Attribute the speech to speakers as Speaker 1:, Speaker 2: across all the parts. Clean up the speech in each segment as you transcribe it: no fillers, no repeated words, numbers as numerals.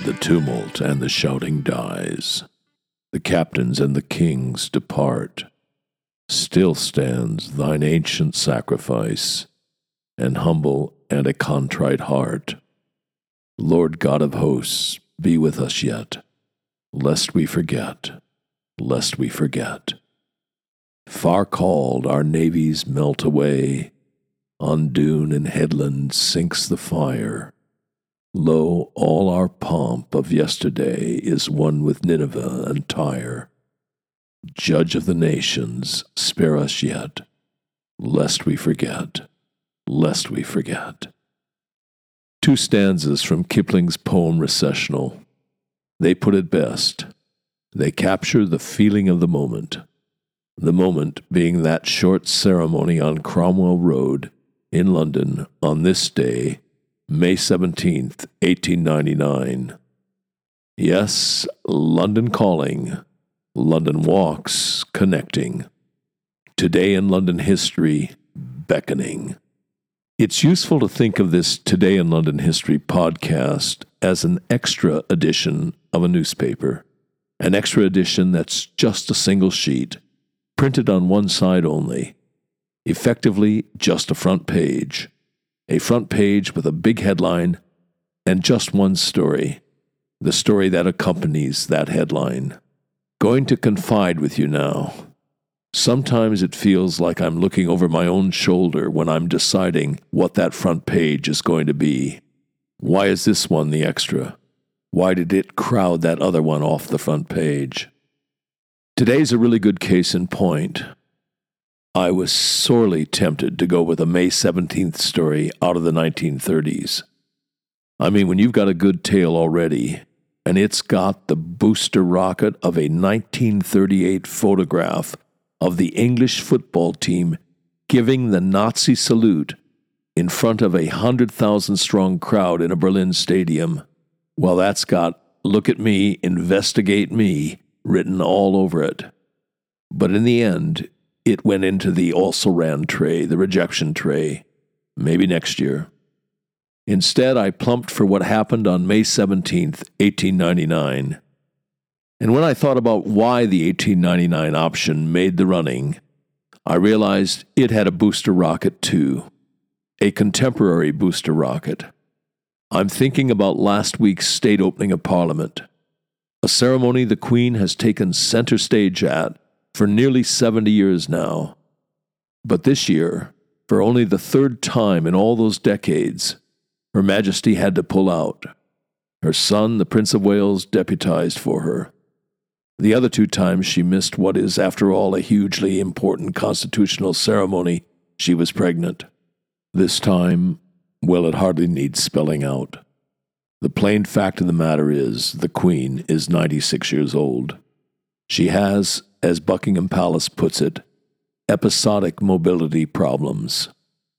Speaker 1: the tumult and the shouting dies. The captains and the kings depart. Still stands thine ancient sacrifice, an humble and a contrite heart. Lord God of hosts, be with us yet, lest we forget, lest we forget. Far called our navies melt away, on dune and headland sinks the fire. Lo, all our pomp of yesterday is one with Nineveh and Tyre. Judge of the nations, spare us yet, lest we forget, lest we forget. 2 stanzas from Kipling's poem Recessional. They put it best. They capture the feeling of the moment being that short ceremony on Cromwell Road in London on this day, May 17th, 1899. Yes, London calling, London walks connecting. Today in London history beckoning. It's useful to think of this Today in London History podcast as an extra edition of a newspaper. An extra edition that's just a single sheet, printed on one side only. Effectively just a front page. A front page with a big headline and just one story. The story that accompanies that headline. Going to confide with you now. Sometimes it feels like I'm looking over my own shoulder when I'm deciding what that front page is going to be. Why is this one the extra? Why did it crowd that other one off the front page? Today's a really good case in point. I was sorely tempted to go with a May 17th story out of the 1930s. I mean, when you've got a good tale already, and it's got the booster rocket of a 1938 photograph of the English football team giving the Nazi salute in front of a 100,000-strong crowd in a Berlin stadium, well, that's got "Look at me, investigate me" written all over it. But in the end, it went into the also-ran tray, the rejection tray, maybe next year. Instead, I plumped for what happened on May 17th, 1899. And when I thought about why the 1899 option made the running, I realized it had a booster rocket too. A contemporary booster rocket. I'm thinking about last week's state opening of Parliament, a ceremony the Queen has taken center stage at for nearly 70 years now. But this year, for only the 3rd time in all those decades, Her Majesty had to pull out. Her son, the Prince of Wales, deputized for her. The other 2 times she missed what is, after all, a hugely important constitutional ceremony, she was pregnant. This time, well, it hardly needs spelling out. The plain fact of the matter is, the Queen is 96 years old. She has, as Buckingham Palace puts it, episodic mobility problems.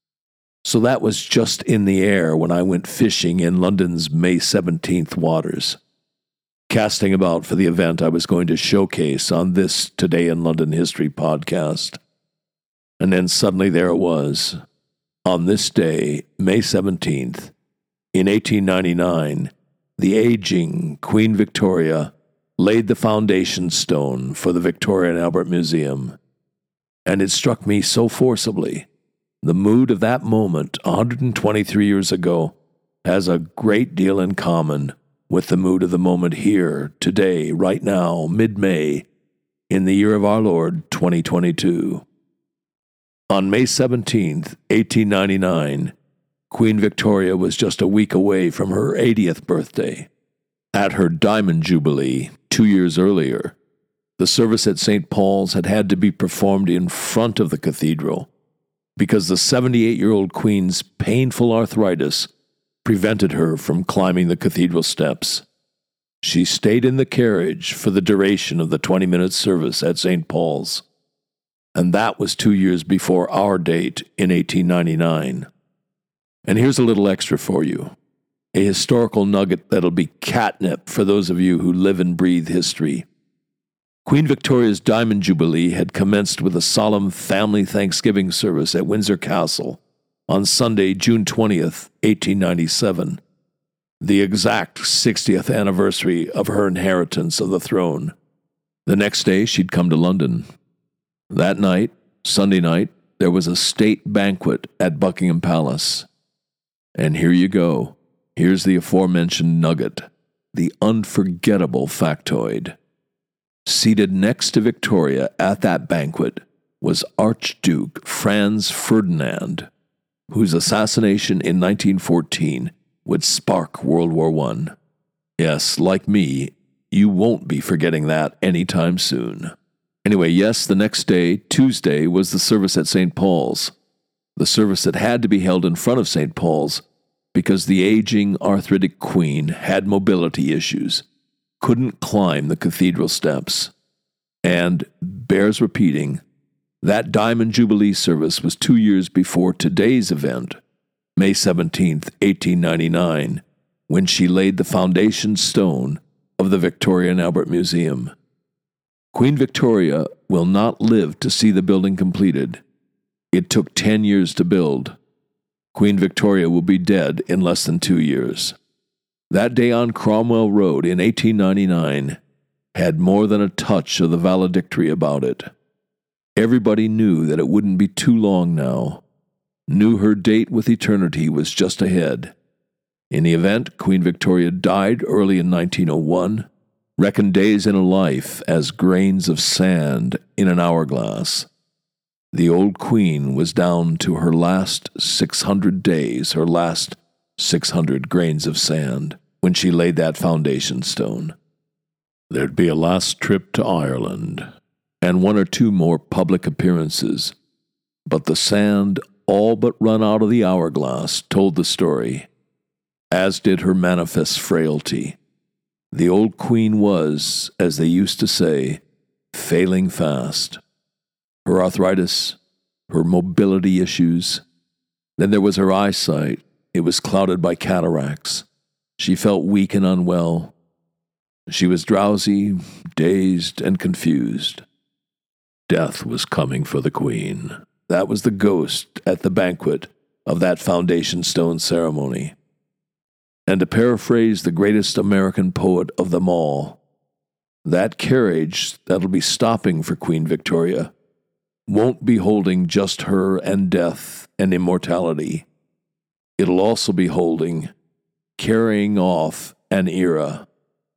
Speaker 1: So that was just in the air when I went fishing in London's May 17th waters, casting about for the event I was going to showcase on this Today in London History podcast. And then suddenly there it was. On this day, May 17th, in 1899, the aging Queen Victoria laid the foundation stone for the Victoria and Albert Museum. And it struck me so forcibly. The mood of that moment, 123 years ago, has a great deal in common with the mood of the moment here, today, right now, mid-May, in the year of our Lord, 2022. On May 17th, 1899, Queen Victoria was just a week away from her 80th birthday. At her Diamond Jubilee, 2 years earlier, the service at St. Paul's had to be performed in front of the cathedral because the 78-year-old Queen's painful arthritis prevented her from climbing the cathedral steps. She stayed in the carriage for the duration of the 20-minute service at St. Paul's. And that was 2 years before our date in 1899. And here's a little extra for you. A historical nugget that'll be catnip for those of you who live and breathe history. Queen Victoria's Diamond Jubilee had commenced with a solemn family Thanksgiving service at Windsor Castle on Sunday, June 20th, 1897. the exact 60th anniversary of her inheritance of the throne. The next day, she'd come to London. That night, Sunday night, there was a state banquet at Buckingham Palace. And here you go. Here's the aforementioned nugget, the unforgettable factoid. Seated next to Victoria at that banquet was Archduke Franz Ferdinand, whose assassination in 1914 would spark World War I. Yes, like me, you won't be forgetting that anytime soon. Anyway, yes, the next day, Tuesday, was the service at St. Paul's. The service that had to be held in front of St. Paul's because the aging arthritic queen had mobility issues, couldn't climb the cathedral steps. And, bears repeating, that Diamond Jubilee service was 2 years before today's event, May 17th, 1899, when she laid the foundation stone of the Victoria and Albert Museum. Queen Victoria will not live to see the building completed. It took 10 years to build. Queen Victoria will be dead in less than 2 years. That day on Cromwell Road in 1899 had more than a touch of the valedictory about it. Everybody knew that it wouldn't be too long now, knew her date with eternity was just ahead. In the event, Queen Victoria died early in 1901, reckoned days in a life as grains of sand in an hourglass. The old queen was down to her last 600 days, her last 600 grains of sand, when she laid that foundation stone. There'd be a last trip to Ireland, and 1 or 2 more public appearances, but the sand all but run out of the hourglass told the story, as did her manifest frailty. The old queen was, as they used to say, failing fast. Her arthritis, her mobility issues. Then there was her eyesight. It was clouded by cataracts. She felt weak and unwell. She was drowsy, dazed, and confused. Death was coming for the queen. That was the ghost at the banquet of that foundation stone ceremony. And to paraphrase the greatest American poet of them all, that carriage that'll be stopping for Queen Victoria won't be holding just her and death and immortality. It'll also be holding, carrying off an era.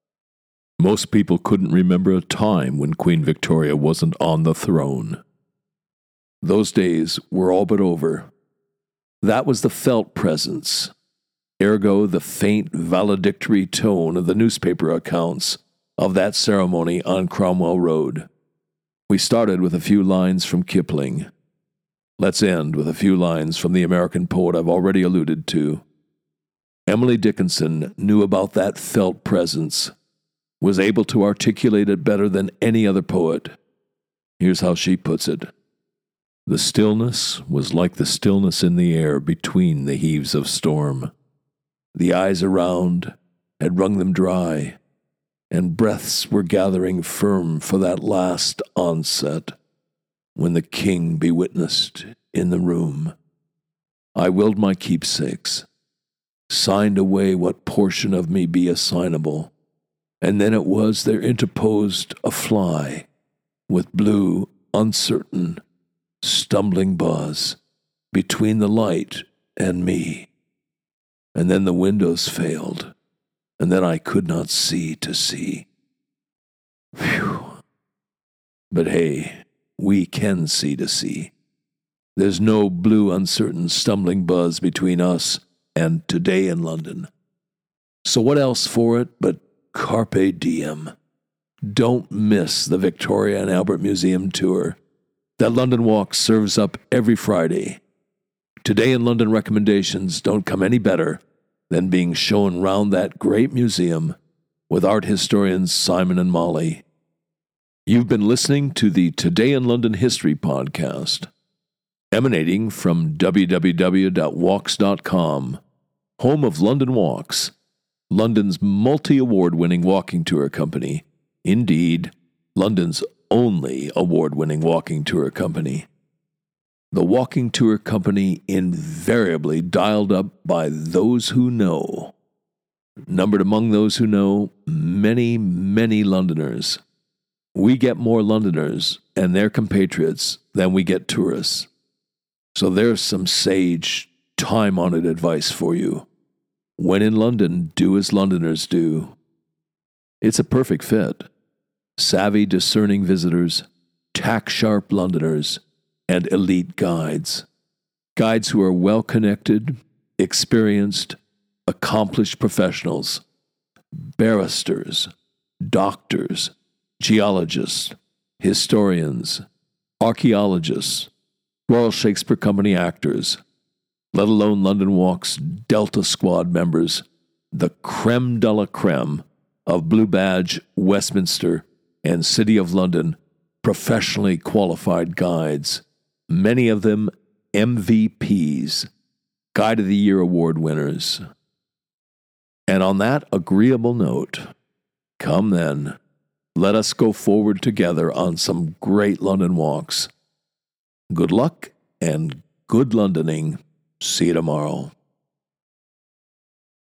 Speaker 1: Most people couldn't remember a time when Queen Victoria wasn't on the throne. Those days were all but over. That was the felt presence. Ergo, the faint valedictory tone of the newspaper accounts of that ceremony on Cromwell Road. We started with a few lines from Kipling. Let's end with a few lines from the American poet I've already alluded to. Emily Dickinson knew about that felt presence, was able to articulate it better than any other poet. Here's how she puts it. The stillness was like the stillness in the air between the heaves of storm. The eyes around had wrung them dry, and breaths were gathering firm for that last onset, when the king be witnessed in the room. I willed my keepsakes, signed away what portion of me be assignable, and then it was there interposed a fly, with blue, uncertain, stumbling buzz, between the light and me. And then the windows failed, and then I could not see to see. Phew. But hey, we can see to see. There's no blue, uncertain, stumbling buzz between us and today in London. So what else for it but carpe diem? Don't miss the Victoria and Albert Museum tour that London Walk serves up every Friday. Today in London recommendations don't come any better than being shown round that great museum with art historians Simon and Molly. You've been listening to the Today in London History podcast, emanating from www.walks.com, home of London Walks, London's multi-award-winning walking tour company. Indeed, London's only award-winning walking tour company. The walking tour company invariably dialed up by those who know. numbered among those who know many, many Londoners. We get more Londoners and their compatriots than we get tourists. So there's some sage, time-honored advice for you. When in London, do as Londoners do. It's a perfect fit. Savvy, discerning visitors, tack-sharp Londoners, and elite guides. Guides who are well-connected, experienced, accomplished professionals, barristers, doctors, geologists, historians, archaeologists, Royal Shakespeare Company actors, let alone London Walk's Delta Squad members, the creme de la creme of Blue Badge, Westminster, and City of London professionally qualified guides, many of them MVPs, Guide of the Year award winners. And on that agreeable note, come then, let us go forward together on some great London walks. Good luck and good Londoning. See you tomorrow.